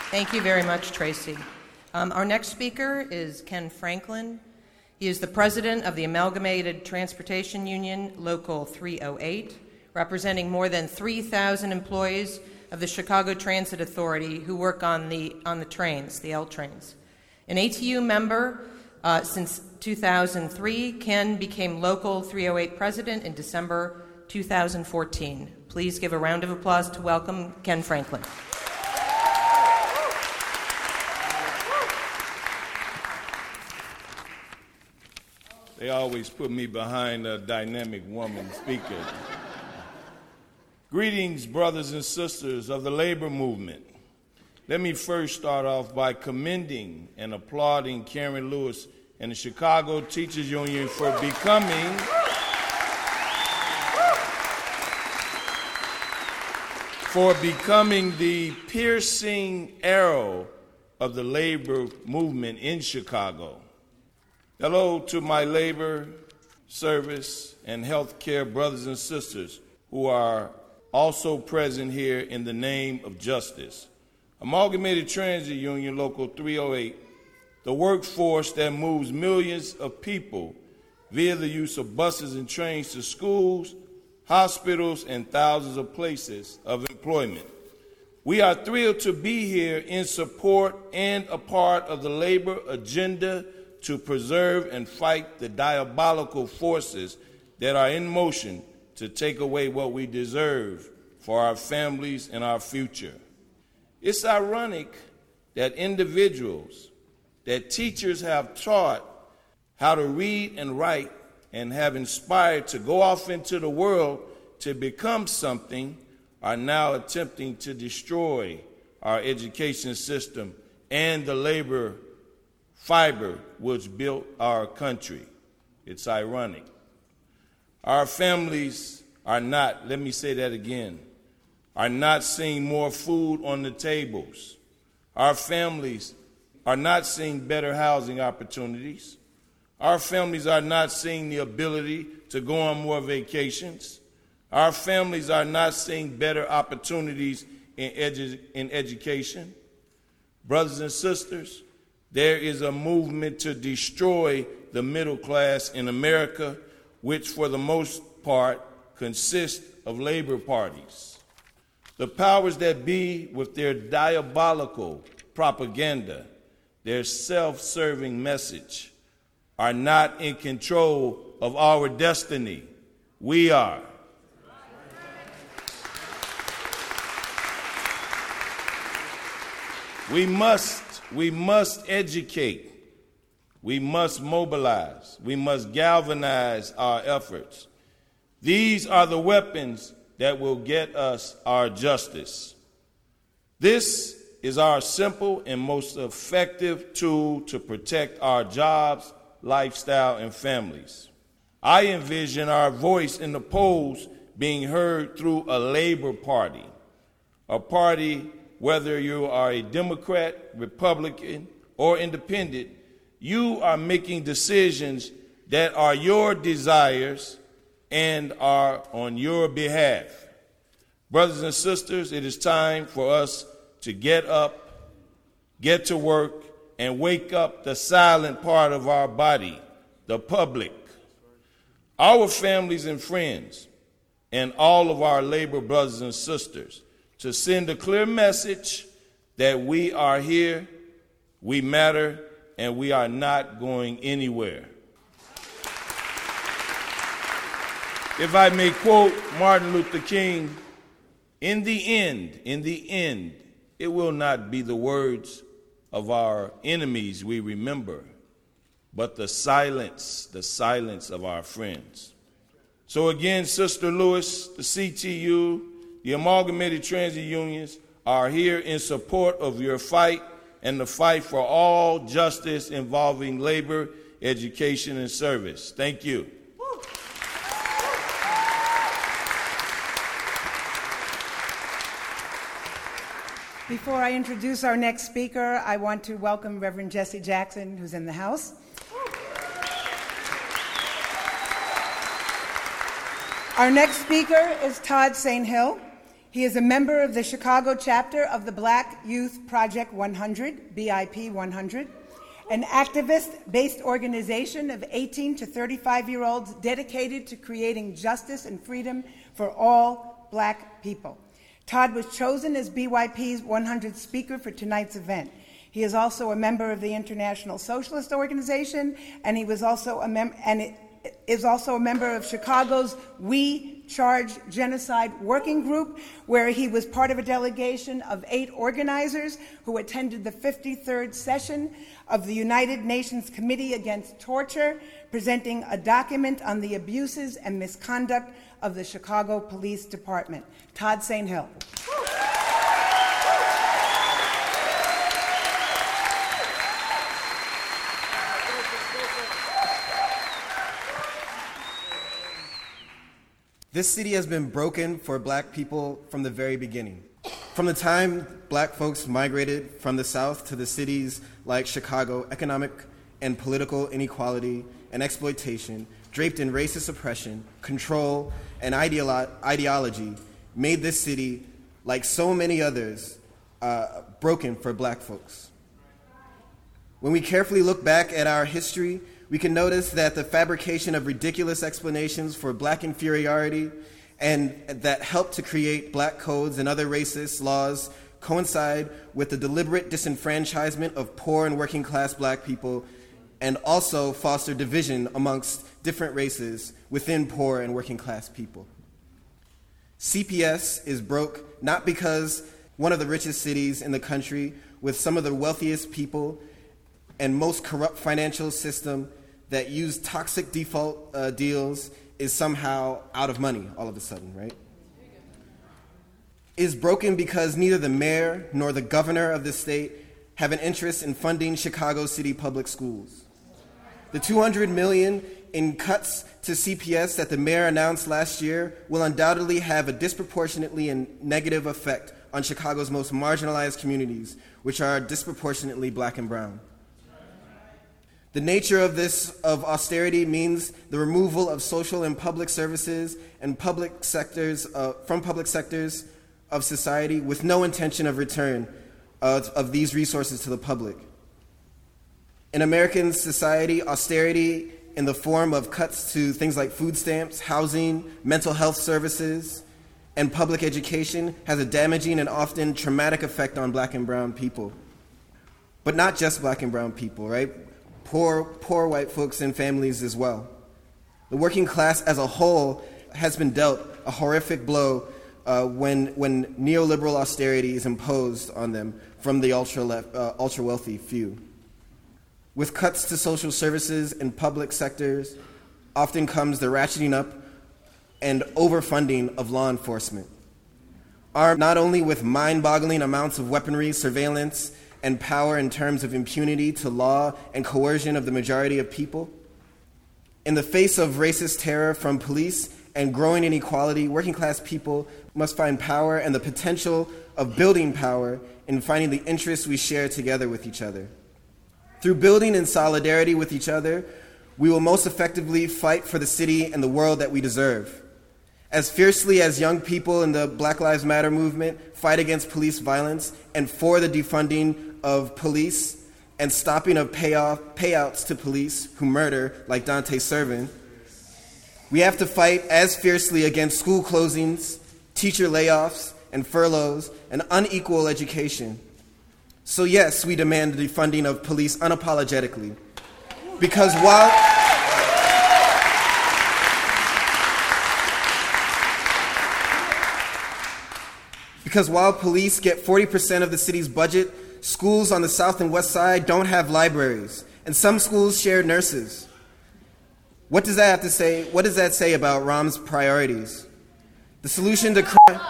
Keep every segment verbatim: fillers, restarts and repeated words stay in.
Thank you very much, Tracy. Um, our next speaker is Ken Franklin. He is the president of the Amalgamated Transportation Union, Local three oh eight, representing more than three thousand employees of the Chicago Transit Authority who work on the, on the trains, the L trains. An A T U member uh, since two thousand three, Ken became Local three oh eight president in December two thousand fourteen. Please give a round of applause to welcome Ken Franklin. They always put me behind a dynamic woman speaker. Greetings, brothers and sisters of the labor movement. Let me first start off by commending and applauding Karen Lewis and the Chicago Teachers Union for becoming for becoming the piercing arrow of the labor movement in Chicago. Hello to my labor, service, and healthcare brothers and sisters who are also present here in the name of justice. Amalgamated Transit Union Local three oh eight, the workforce that moves millions of people via the use of buses and trains to schools, hospitals, and thousands of places of employment. We are thrilled to be here in support and a part of the labor agenda to preserve and fight the diabolical forces that are in motion to take away what we deserve for our families and our future. It's ironic that individuals, that teachers have taught how to read and write and have inspired to go off into the world to become something, are now attempting to destroy our education system and the labor fiber which built our country. It's ironic. Our families are not, let me say that again, are not seeing more food on the tables. Our families are not seeing better housing opportunities. Our families are not seeing the ability to go on more vacations. Our families are not seeing better opportunities in, edu- in education. Brothers and sisters, there is a movement to destroy the middle class in America, which for the most part consists of labor parties. The powers that be, with their diabolical propaganda, their self-serving message, are not in control of our destiny. We are. We must We must educate. We must mobilize. We must galvanize our efforts. These are the weapons that will get us our justice. This is our simple and most effective tool to protect our jobs, lifestyle, and families. I envision our voice in the polls being heard through a labor party, a party whether you are a Democrat, Republican, or independent. You are making decisions that are your desires and are on your behalf. Brothers and sisters, it is time for us to get up, get to work, and wake up the silent part of our body, the public. Our families and friends, and all of our labor brothers and sisters, to send a clear message that we are here, we matter, and we are not going anywhere. If I may quote Martin Luther King, in the end, in the end, it will not be the words of our enemies we remember, but the silence, the silence of our friends. So again, Sister Lewis, the C T U, the Amalgamated Transit Unions are here in support of your fight and the fight for all justice involving labor, education, and service. Thank you. Before I introduce our next speaker, I want to welcome Reverend Jesse Jackson, who's in the house. Our next speaker is Todd Saint Hill. He is a member of the Chicago chapter of the Black Youth Project one hundred, B I P one hundred, an activist-based organization of eighteen to thirty-five-year-olds dedicated to creating justice and freedom for all Black people. Todd was chosen as B Y P's one hundredth speaker for tonight's event. He is also a member of the International Socialist Organization, and he was also a mem- and it is also a member of Chicago's We Charge Genocide Working Group, where he was part of a delegation of eight organizers who attended the fifty-third session of the United Nations Committee Against Torture, presenting a document on the abuses and misconduct of the Chicago Police Department. Todd Saint Hill. This city has been broken for Black people from the very beginning. From the time Black folks migrated from the South to the cities like Chicago, economic and political inequality and exploitation, draped in racist oppression, control, and ideolo- ideology, made this city, like so many others, uh, broken for Black folks. When we carefully look back at our history, we can notice that the fabrication of ridiculous explanations for Black inferiority and that helped to create Black codes and other racist laws coincide with the deliberate disenfranchisement of poor and working class Black people, and also foster division amongst different races within poor and working class people. C P S is broke not because one of the richest cities in the country with some of the wealthiest people and most corrupt financial system that use toxic default uh, deals is somehow out of money all of a sudden, right? Is broken because neither the mayor nor the governor of the state have an interest in funding Chicago City public schools. The two hundred million dollars in cuts to C P S that the mayor announced last year will undoubtedly have a disproportionately and negative effect on Chicago's most marginalized communities, which are disproportionately Black and brown. The nature of this of austerity means the removal of social and public services and public sectors uh, from public sectors of society with no intention of return of, of these resources to the public. In American society, austerity in the form of cuts to things like food stamps, housing, mental health services, and public education has a damaging and often traumatic effect on Black and brown people. But not just Black and brown people, right? Poor, poor white folks and families as well. The working class as a whole has been dealt a horrific blow uh, when, when neoliberal austerity is imposed on them from the ultra left, uh, ultra wealthy few. With cuts to social services and public sectors, often comes the ratcheting up and overfunding of law enforcement, armed not only with mind-boggling amounts of weaponry, surveillance, and power in terms of impunity to law and coercion of the majority of people. In the face of racist terror from police and growing inequality, working class people must find power and the potential of building power in finding the interests we share together with each other. Through building in solidarity with each other, we will most effectively fight for the city and the world that we deserve. As fiercely as young people in the Black Lives Matter movement fight against police violence and for the defunding of police and stopping of payoff, payouts to police who murder, like Dante Servin, we have to fight as fiercely against school closings, teacher layoffs, and furloughs, and unequal education. So yes, we demand the defunding of police unapologetically. Because while... Because while police get forty percent of the city's budget, schools on the south and west side don't have libraries, and some schools share nurses. What does that have to say? What does that say about Rahm's priorities? The solution to crime...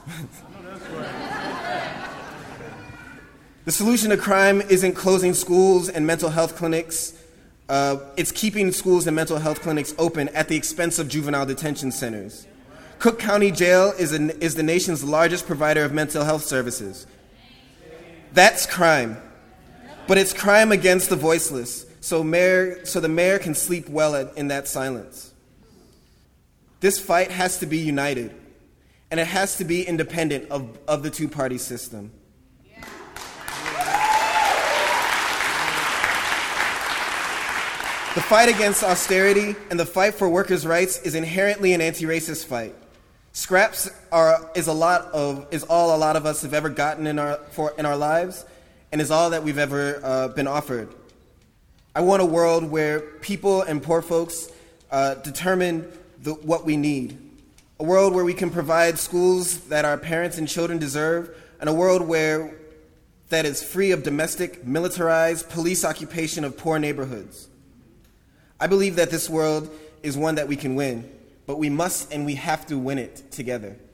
The solution to crime isn't closing schools and mental health clinics. Uh, it's keeping schools and mental health clinics open at the expense of juvenile detention centers. Cook County Jail is, an, is the nation's largest provider of mental health services. That's crime. But it's crime against the voiceless, so, mayor, so the mayor can sleep well at, in that silence. This fight has to be united. and it has to be independent of, of the two-party system. The fight against austerity and the fight for workers' rights is inherently an anti-racist fight. Scraps are is a lot of is all a lot of us have ever gotten in our for in our lives, and is all that we've ever uh, been offered. I want a world where people and poor folks uh, determine the, what we need. A world where we can provide schools that our parents and children deserve, and a world where that is free of domestic, militarized police occupation of poor neighborhoods. I believe that this world is one that we can win, but we must and we have to win it together.